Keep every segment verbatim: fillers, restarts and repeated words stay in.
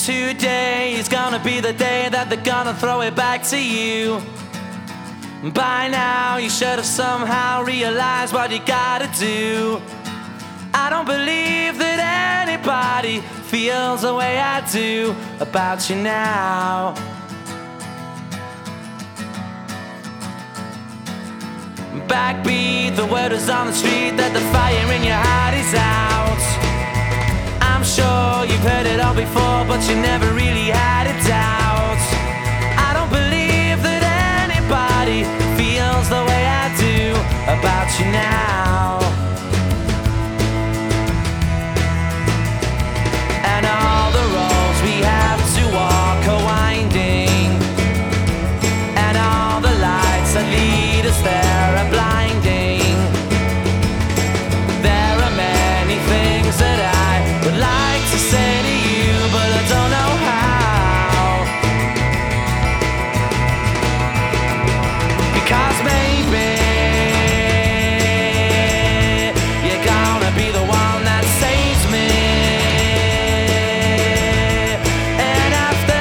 Today is gonna be the day that they're gonna throw it back to you. By now you should have somehow realized what you gotta do. I don't believe that anybody feels the way I do about you now. Backbeat, the word is on the street that the fire in your heart is out. I'm sure you've heard it all before, but you never really had a doubt. I don't believe that anybody feels the way I do about you now. And all the roads we have to walk are winding, and all the lights that lead us there are blinding. There are many things that I would like to say to you, but I don't know how. Because maybe you're gonna be the one that saves me. And after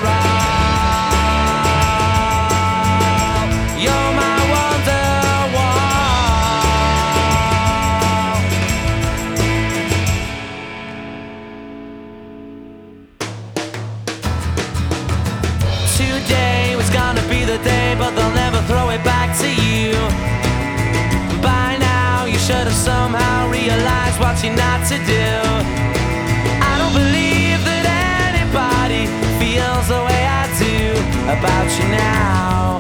all, you're my Today was gonna be the day, but they'll never throw it back to you. By now you should have somehow realized what you're not to do. I don't believe that anybody feels the way I do about you now.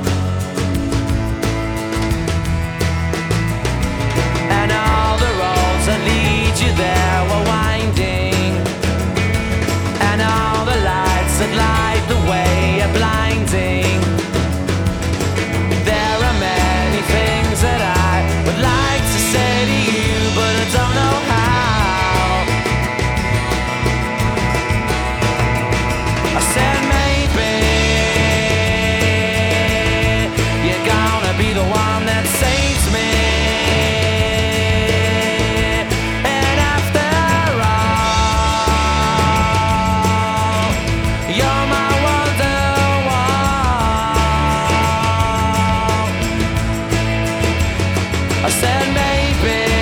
And all the roads that lead you there were winding, and all the lights that light the way are blinding. There are many things that I would like to say to you, but I don't know how. I said maybe you're gonna be the one that saves me. And after all, you're my I said maybe